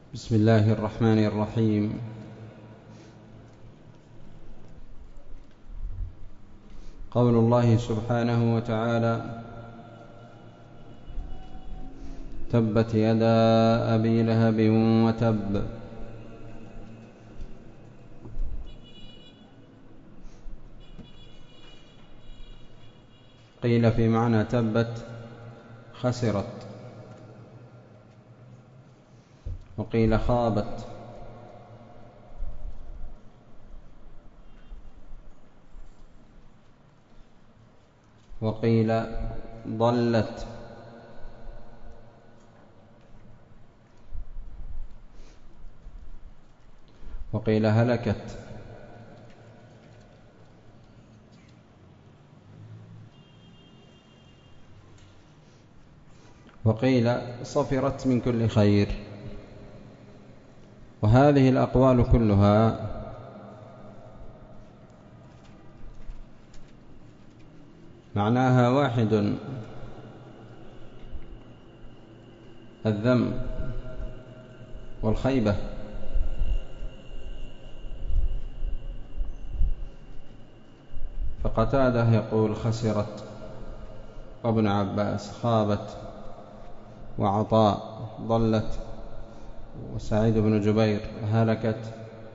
بسم الله الرحمن الرحيم. قول الله سبحانه وتعالى: تبت يدا أبي لهب وتب. قيل في معنى تبت خسرت، وقيل خابت، وقيل ضلت، وقيل هلكت، وقيل صفرت من كل خير. وهذه الأقوال كلها معناها واحد: الذم والخيبة. فقتادة يقول خسرت، وابن عباس خابت، وعطاء ضلت، وسعيد بن جبير هلكت،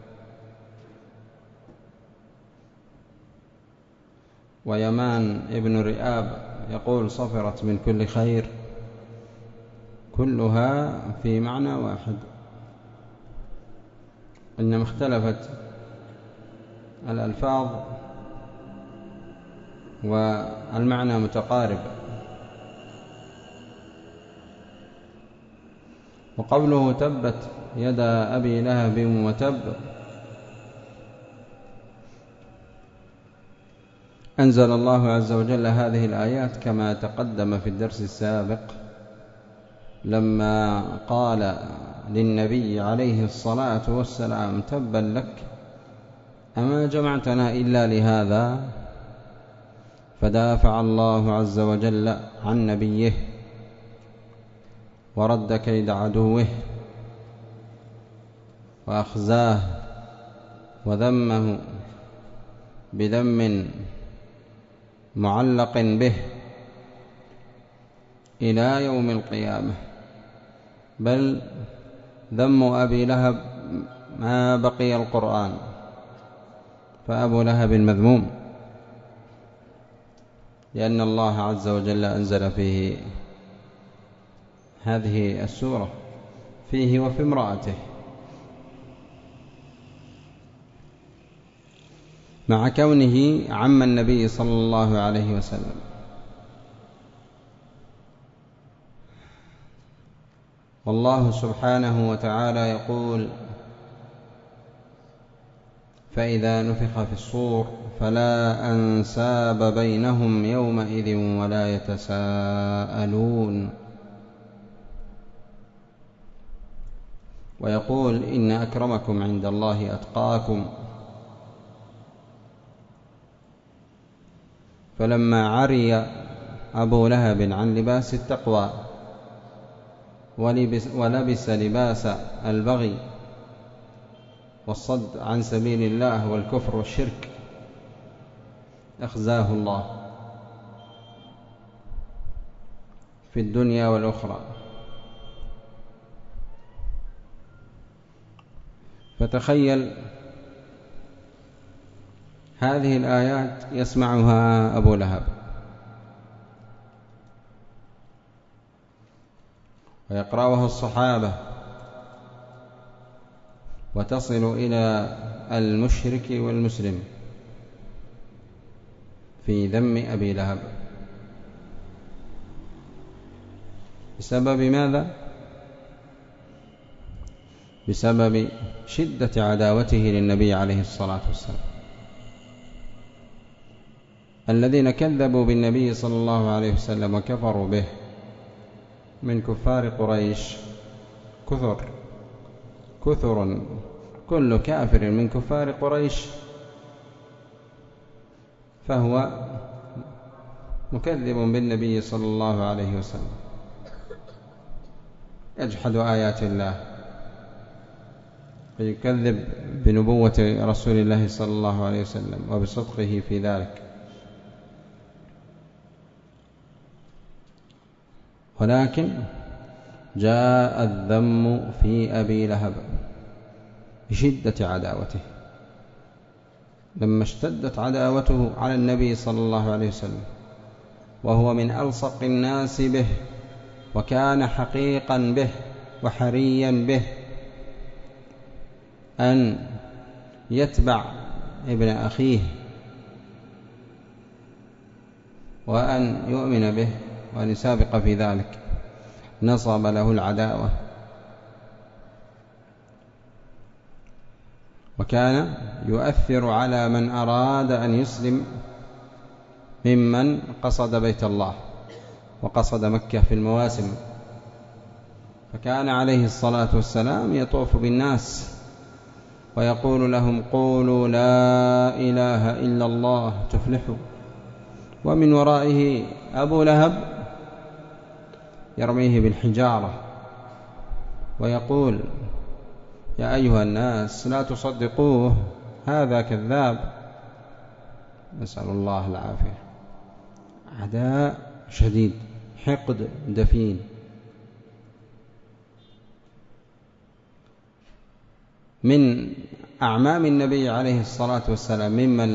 ويمان ابن رئاب يقول صفرت من كل خير. كلها في معنى واحد، إنما اختلفت الألفاظ والمعنى متقارب. وقوله تبت يدا أبي لهب وتب، أنزل الله عز وجل هذه الآيات كما تقدم في الدرس السابق، لما قال للنبي عليه الصلاة والسلام: تبا لك، أما جمعتنا إلا لهذا؟ فدافع الله عز وجل عن نبيه ورد كيد عدوه وأخزاه وذمه بذم معلق به إلى يوم القيامة. بل ذم أبي لهب ما بقي القرآن، فأبو لهب مذموم، لأن الله عز وجل أنزل فيه هذه السورة، فيه وفي امرأته، مع كونه عم النبي صلى الله عليه وسلم. والله سبحانه وتعالى يقول: فإذا نفخ في الصور فلا أنساب بينهم يومئذ ولا يتساءلون. ويقول: إن أكرمكم عند الله أتقاكم. فلما عري أبو لهب عن لباس التقوى ولبس لباس البغي والصد عن سبيل الله والكفر والشرك، أخزاه الله في الدنيا والأخرى. فتخيل هذه الآيات يسمعها أبو لهب ويقرأها الصحابة، وتصل إلى المشرك والمسلم في ذم أبي لهب. بسبب ماذا؟ بسبب شدة عداوته للنبي عليه الصلاة والسلام. الذين كذبوا بالنبي صلى الله عليه وسلم وكفروا به من كفار قريش كثر، كل كافر من كفار قريش فهو مكذب بالنبي صلى الله عليه وسلم، يجحد آيات الله فيكذب بنبوة رسول الله صلى الله عليه وسلم وبصدقه في ذلك. ولكن جاء الذم في أبي لهب بشدة عداوته، لما اشتدت عداوته على النبي صلى الله عليه وسلم وهو من ألصق الناس به، وكان حقيقا به وحريا به أن يتبع ابن أخيه وأن يؤمن به وأن يسابق في ذلك، نصب له العداوة. وكان يؤثر على من أراد أن يسلم ممن قصد بيت الله وقصد مكة في المواسم، فكان عليه الصلاة والسلام يطوف بالناس ويقول لهم: قولوا لا إله إلا الله تفلحوا. ومن ورائه أبو لهب يرميه بالحجارة ويقول: يا أيها الناس لا تصدقوه، هذا كذاب. نسأل الله العافية. عداء شديد، حقد دفين. من أعمام النبي عليه الصلاة والسلام ممن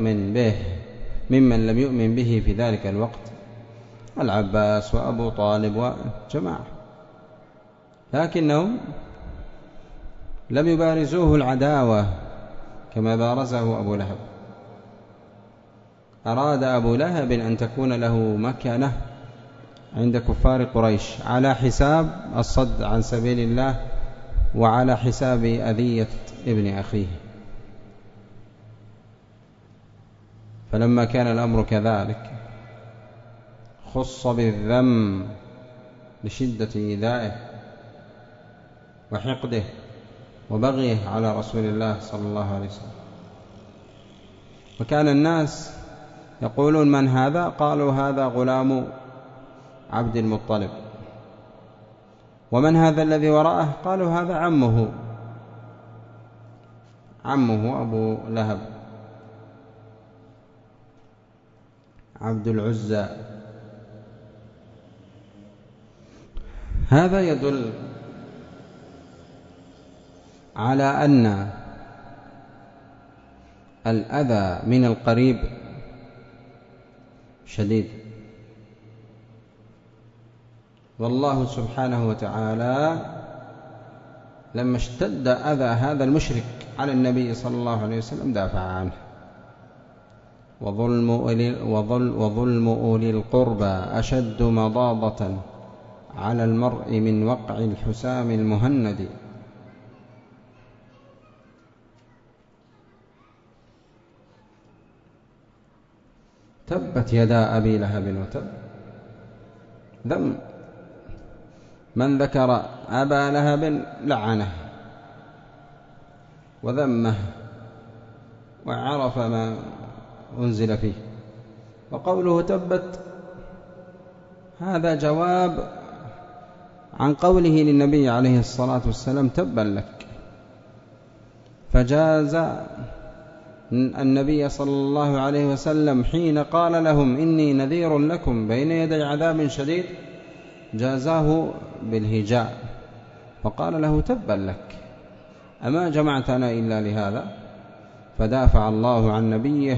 لم يؤمن به في ذلك الوقت العباس وأبو طالب وجماعة، لكنهم لم يبارزوه العداوة كما بارزه أبو لهب. أراد أبو لهب أن تكون له مكانة عند كفار قريش على حساب الصد عن سبيل الله وعلى حساب أذية ابن أخيه. فلما كان الأمر كذلك خص بالذم لشدة إيذائه وحقده وبغيه على رسول الله صلى الله عليه وسلم. وكان الناس يقولون: من هذا؟ قالوا: هذا غلام عبد المطلب. ومن هذا الذي وراءه؟ قالوا: هذا عمه أبو لهب عبد العزى. هذا يدل على أن الأذى من القريب شديد. والله سبحانه وتعالى لما اشتد أذى هذا المشرك على النبي صلى الله عليه وسلم دافع عنه. وظلم أولي القربى أشد مضاضة على المرء من وقع الحسام المهند. تبت يدا أبي لهب وتب. ذم من ذكر أبا لهب لعنه وذمه وعرف ما أنزل فيه. وقوله تبت هذا جواب عن قوله للنبي عليه الصلاة والسلام: تبا لك. فجاز النبي صلى الله عليه وسلم حين قال لهم: إني نذير لكم بين يدي عذاب شديد، جازاه بالهجاء فقال له: تبا لك، أما جمعتنا إلا لهذا؟ فدافع الله عن نبيه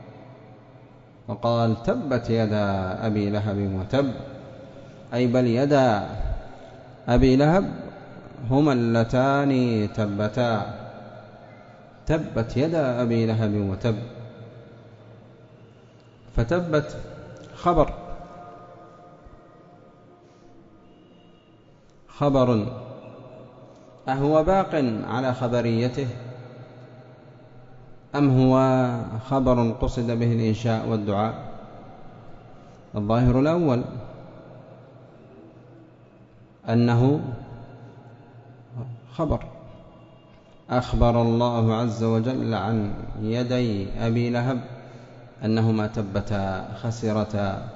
وقال: تبت يدا أبي لهب وتب، أي بل يدا أبي لهب هما اللتان تبتا. تبت يدا أبي لهب وتب. فتبت خبر أهو باق على خبريته أم هو خبر قصد به الإنشاء والدعاء؟ الظاهر الأول، أنه خبر أخبر الله عز وجل عن يدي أبي لهب أنهما تبتا، خسرتا،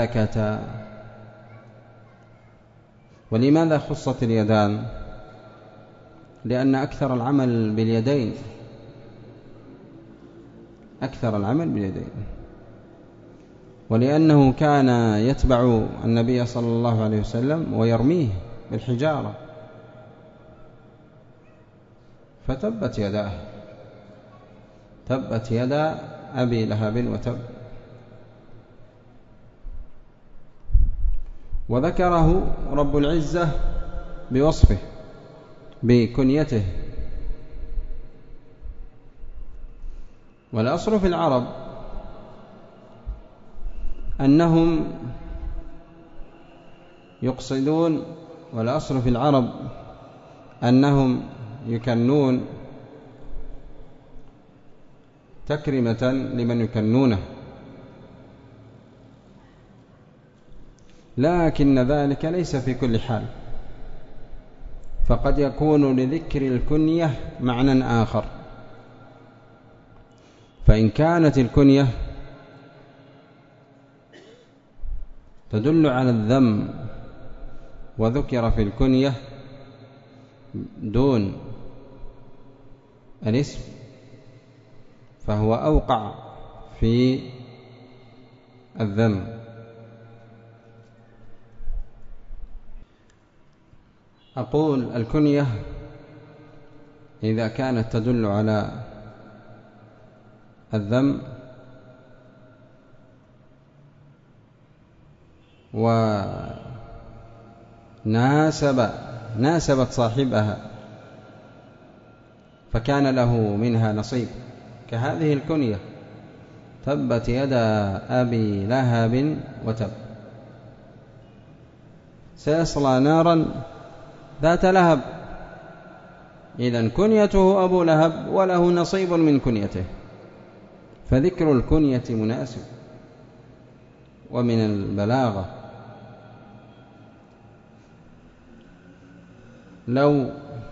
هلكتا. ولماذا خصت اليدان؟ لأن أكثر العمل باليدين، أكثر العمل باليدين، ولأنه كان يتبع النبي صلى الله عليه وسلم ويرميه بالحجارة، فتبت يداه، تبت يدا أبي لهب وتب. وذكره رب العزة بوصفه بكنيته. والأصل في العرب أنهم يقصدون، والأصل في العرب أنهم يكنون تكرمة لمن يكنونه، لكن ذلك ليس في كل حال، فقد يكون لذكر الكنية معنى آخر. فإن كانت الكنية تدل على الذم وذكر في الكنية دون الاسم، فهو أوقع في الذم. أقول الكنية إذا كانت تدل على الذم وناسبت صاحبها فكان له منها نصيب، كهذه الكنية تبت يدا أبي لهب وتب، سيصلى نارا ذات لهب، إذن كنيته أبو لهب وله نصيب من كنيته، فذكر الكنية مناسب. ومن البلاغة لو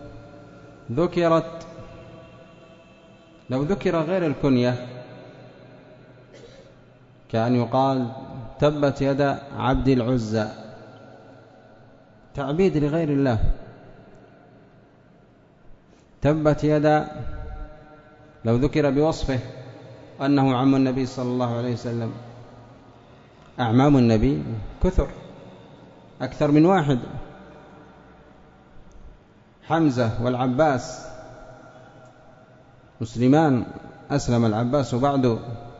ذكر غير الكنية كأن يقال تبت يد عبد العزى، تعبيد لغير الله. تبت يد لو ذكر بوصفه أنه عم النبي صلى الله عليه وسلم، أعمام النبي كثر أكثر من واحد، حمزة والعباس مسلمان، أسلم العباس بعده،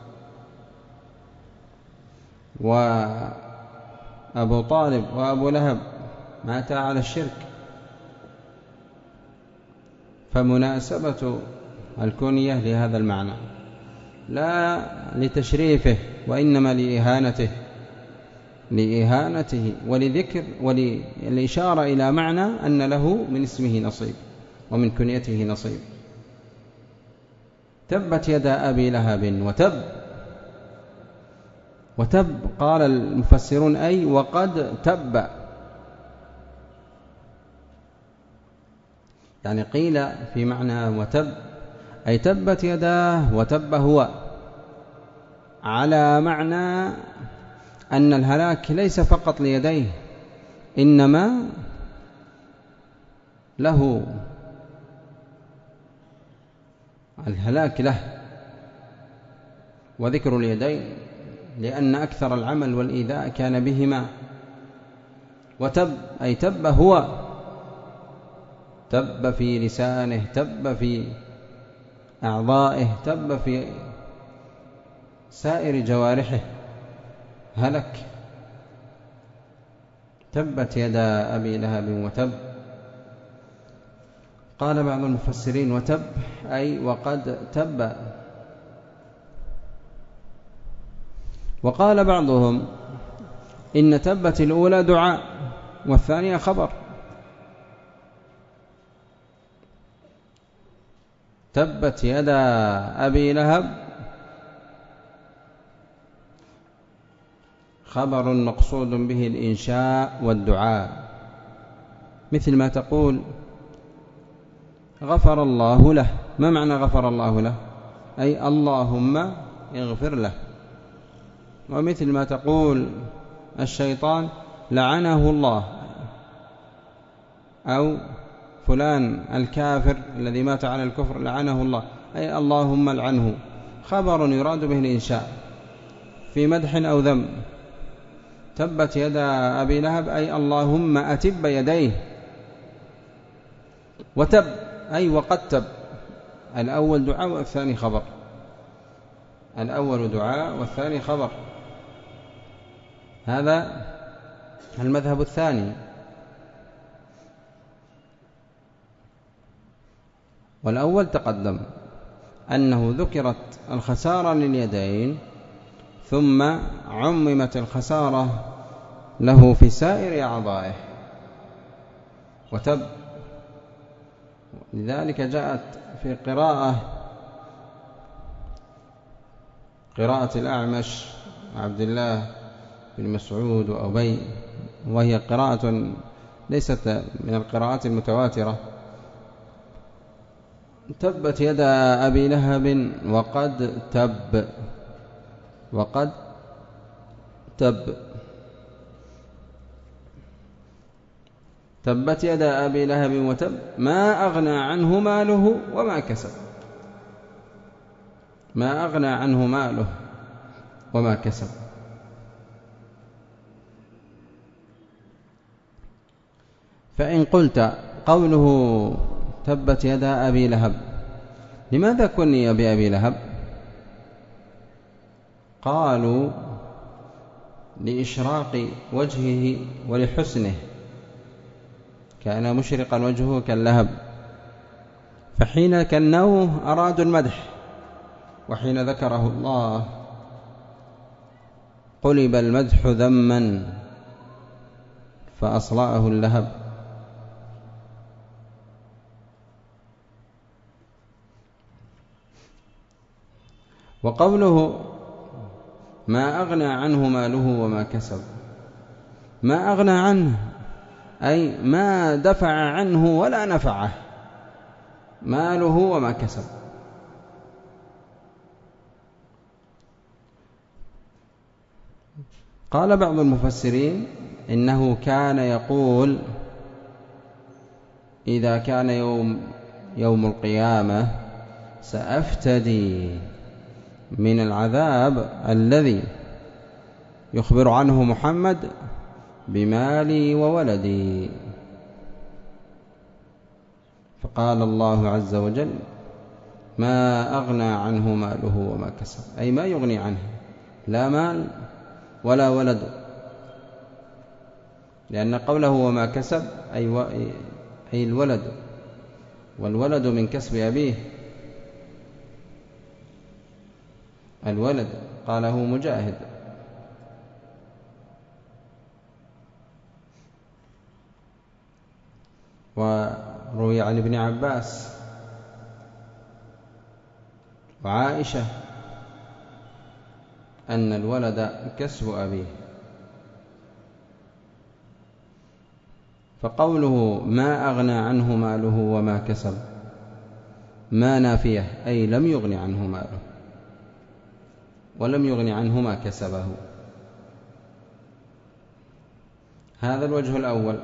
وأبو طالب وأبو لهب ماتا على الشرك. فمناسبة الكنية لهذا المعنى لا لتشريفه، وإنما لإهانته ولذكر وللإشارة إلى معنى أن له من اسمه نصيب ومن كنيته نصيب. تبت يدا أبي لهب وتب قال المفسرون أي وقد تب، يعني قيل في معنى وتب أي تبت يداه وتب هو، على معنى أن الهلاك ليس فقط ليديه، إنما له الهلاك له. وذكر اليدين لأن أكثر العمل والإيذاء كان بهما. وتب أي تب هو، تب في لسانه، تب في أعضائه، تب في سائر جوارحه، هلك. تبت يدا أبي لهب وتب. قال بعض المفسرين وتب أي وقد تب. وقال بعضهم إن تبت الأولى دعاء والثانية خبر. تبت يدا أبي لهب خبر مقصود به الإنشاء والدعاء، مثل ما تقول غفر الله له. ما معنى غفر الله له؟ أي اللهم اغفر له. ومثل ما تقول الشيطان لعنه الله أو فلان الكافر الذي مات على الكفر لعنه الله، أي اللهم لعنه، خبر يراد به الإنشاء في مدح أو ذم. تبت يدا أبي لهب أي اللهم أتب يديه. وتب أي وقد تب، الأول دعاء والثاني خبر، الأول دعاء والثاني خبر. هذا المذهب الثاني. والأول تقدم أنه ذكرت الخسارة لليدين ثم عممت الخسارة له في سائر أعضائه. وتب لذلك جاءت في قراءة الأعمش عبد الله بن مسعود وأبي، وهي قراءة ليست من القراءات المتواترة: تبت يدا أبي لهب وقد تب، وقد تب. تبت يدا أبي لهب وتب ما أغنى عنه ماله وما كسب، ما أغنى عنه ماله وما كسب. فإن قلت قوله تبت يدا أبي لهب، لماذا كني بأبي لهب؟ قالوا لإشراق وجهه ولحسنه، كان مشرقا وجهه كاللهب، فحين كنوه أرادوا المدح، وحين ذكره الله قلب المدح ذما فأصلأه اللهب. وقوله ما أغنى عنه ماله وما كسب، ما أغنى عنه أي ما دفع عنه ولا نفعه ماله وما كسب. قال بعض المفسرين إنه كان يقول إذا كان يوم القيامة سأفتدي من العذاب الذي يخبر عنه محمد بمالي وولدي. فقال الله عز وجل ما أغنى عنه ماله وما كسب، أي ما يغني عنه لا مال ولا ولد، لأن قوله وما كسب أي الولد، والولد من كسب أبيه، الولد قاله مجاهد. وروي عن ابن عباس وعائشة أن الولد كسب أبيه. فقوله ما أغنى عنه ماله وما كسب ما نافية، أي لم يغن عنه ماله ولم يغن عنه ما كسبه. هذا الوجه الأول.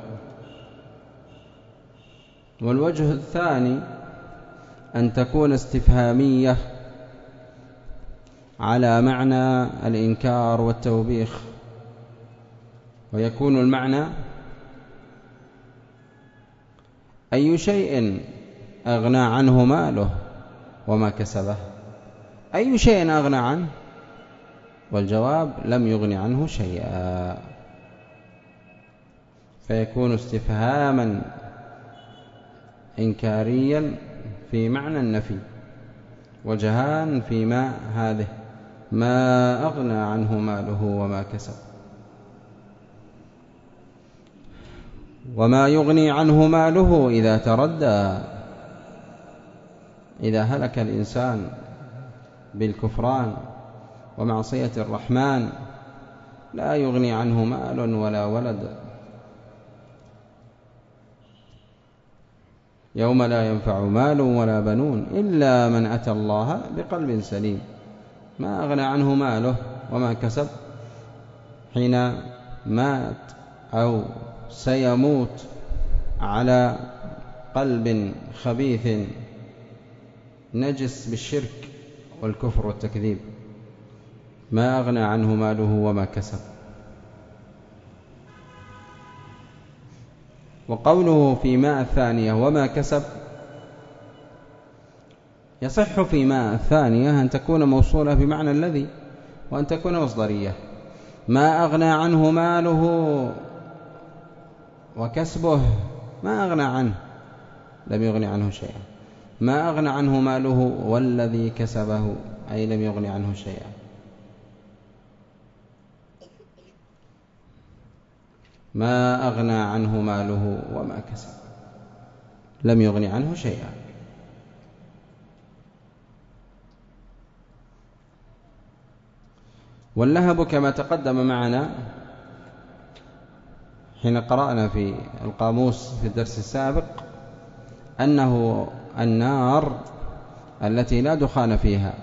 والوجه الثاني أن تكون استفهامية على معنى الإنكار والتوبيخ، ويكون المعنى أي شيء أغنى عنه ماله وما كسبه، أي شيء أغنى عنه؟ والجواب لم يغن عنه شيئا، فيكون استفهاما إنكاريا في معنى النفي، وجهان فيما هذه ما أغنى عنه ماله وما كسب. وما يغني عنه ماله إذا تردى، إذا هلك الإنسان بالكفران ومعصية الرحمن لا يغني عنه مال ولا ولد. يوم لا ينفع مال ولا بنون إلا من أتى الله بقلب سليم. ما أغنى عنه ماله وما كسب حين مات أو سيموت على قلب خبيث نجس بالشرك والكفر والتكذيب ما أغنى عنه ماله وما كسب. وقوله في ماء الثانية وما كسب يصح في ماء الثانية أن تكون موصولة بمعنى الذي، وأن تكون مصدرية. ما أغنى عنه ماله وكسبه ما أغنى عنه، لم يغني عنه شيئا. ما أغنى عنه ماله والذي كسبه أي لم يغني عنه شيئا. ما أغنى عنه ماله وما كسب لم يغني عنه شيئا. واللهب كما تقدم معنا حين قرأنا في القاموس في الدرس السابق أنه النار التي لا دخان فيها،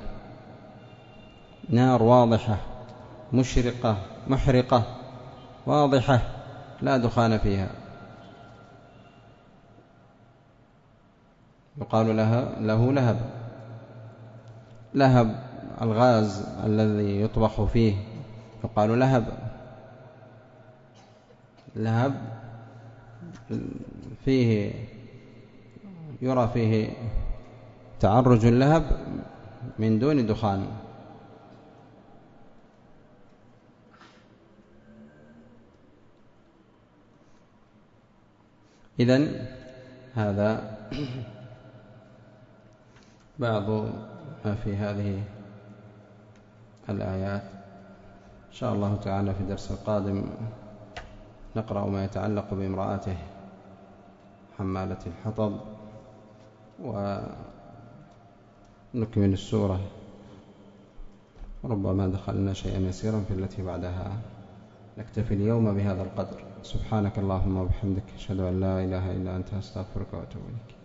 نار واضحة مشرقة محرقة واضحة لا دخان فيها، يقال له لهب. لهب الغاز الذي يطبخ فيه يقال لهب. لهب فيه يرى فيه تعرج اللهب من دون دخان. إذن هذا بعض ما في هذه الآيات. إن شاء الله تعالى في الدرس القادم نقرأ ما يتعلق بامرأته حمالة الحطب، ونكمل السورة. ربما دخلنا شيئا يسيرا في التي بعدها. نكتفي اليوم بهذا القدر. سبحانك اللهم وبحمدك، أشهد أن لا إله إلا أنت، أستغفرك وأتوب إليك.